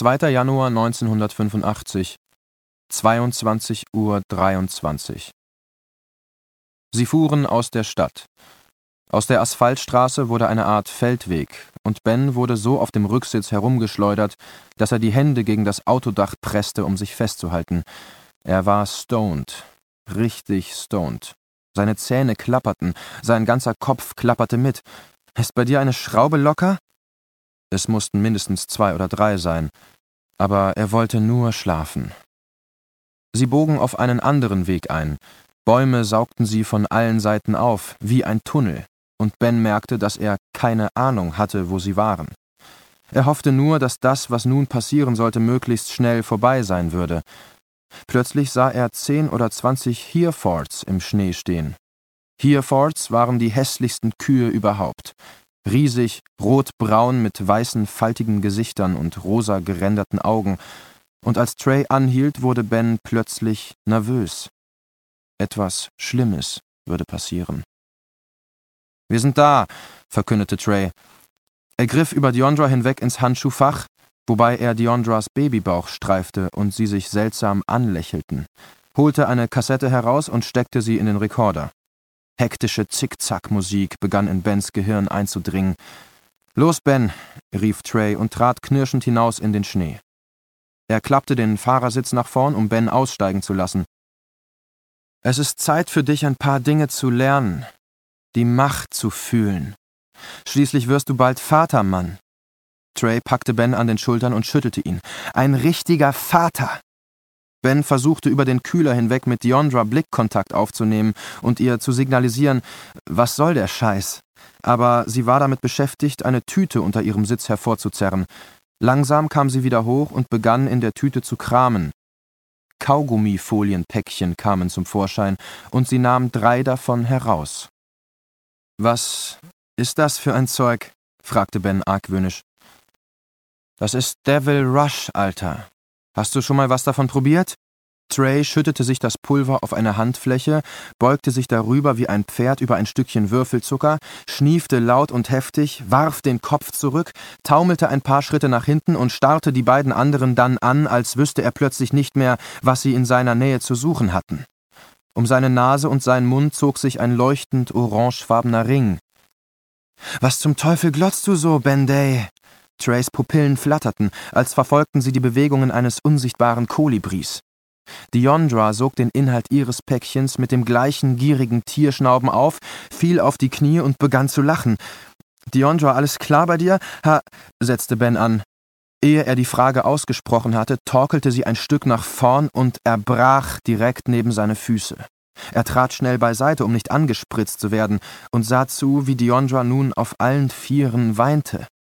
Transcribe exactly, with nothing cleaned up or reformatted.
zweiter Januar neunzehnhundertfünfundachtzig, zweiundzwanzig Uhr dreiundzwanzig. Sie fuhren aus der Stadt. Aus der Asphaltstraße wurde eine Art Feldweg, und Ben wurde so auf dem Rücksitz herumgeschleudert, dass er die Hände gegen das Autodach presste, um sich festzuhalten. Er war stoned, richtig stoned. Seine Zähne klapperten, sein ganzer Kopf klapperte mit. »Ist bei dir eine Schraube locker?« Es mussten mindestens zwei oder drei sein, aber er wollte nur schlafen. Sie bogen auf einen anderen Weg ein. Bäume saugten sie von allen Seiten auf, wie ein Tunnel, und Ben merkte, dass er keine Ahnung hatte, wo sie waren. Er hoffte nur, dass das, was nun passieren sollte, möglichst schnell vorbei sein würde. Plötzlich sah er zehn oder zwanzig Herefords im Schnee stehen. Herefords waren die hässlichsten Kühe überhaupt. Riesig, rotbraun mit weißen, faltigen Gesichtern und rosa geränderten Augen. Und als Trey anhielt, wurde Ben plötzlich nervös. Etwas Schlimmes würde passieren. »Wir sind da«, verkündete Trey. Er griff über Deondra hinweg ins Handschuhfach, wobei er Deondras Babybauch streifte und sie sich seltsam anlächelten, holte eine Kassette heraus und steckte sie in den Rekorder. Hektische Zickzack-Musik begann in Bens Gehirn einzudringen. »Los, Ben«, rief Trey und trat knirschend hinaus in den Schnee. Er klappte den Fahrersitz nach vorn, um Ben aussteigen zu lassen. »Es ist Zeit für dich, ein paar Dinge zu lernen, die Macht zu fühlen. Schließlich wirst du bald Vater, Mann.« Trey packte Ben an den Schultern und schüttelte ihn. »Ein richtiger Vater!« Ben versuchte über den Kühler hinweg mit Deondra Blickkontakt aufzunehmen und ihr zu signalisieren, was soll der Scheiß? Aber sie war damit beschäftigt, eine Tüte unter ihrem Sitz hervorzuzerren. Langsam kam sie wieder hoch und begann in der Tüte zu kramen. Kaugummifolienpäckchen kamen zum Vorschein, und sie nahm drei davon heraus. »Was ist das für ein Zeug?« fragte Ben argwöhnisch. »Das ist Devil Rush, Alter. Hast du schon mal was davon probiert?« Trey schüttete sich das Pulver auf eine Handfläche, beugte sich darüber wie ein Pferd über ein Stückchen Würfelzucker, schniefte laut und heftig, warf den Kopf zurück, taumelte ein paar Schritte nach hinten und starrte die beiden anderen dann an, als wüsste er plötzlich nicht mehr, was sie in seiner Nähe zu suchen hatten. Um seine Nase und seinen Mund zog sich ein leuchtend orangefarbener Ring. »Was zum Teufel glotzt du so, Ben Day?« Treys Pupillen flatterten, als verfolgten sie die Bewegungen eines unsichtbaren Kolibris. Deondra sog den Inhalt ihres Päckchens mit dem gleichen gierigen Tierschnauben auf, fiel auf die Knie und begann zu lachen. »Deondra, alles klar bei dir? Ha«, setzte Ben an. Ehe er die Frage ausgesprochen hatte, torkelte sie ein Stück nach vorn und erbrach direkt neben seine Füße. Er trat schnell beiseite, um nicht angespritzt zu werden, und sah zu, wie Deondra nun auf allen Vieren weinte.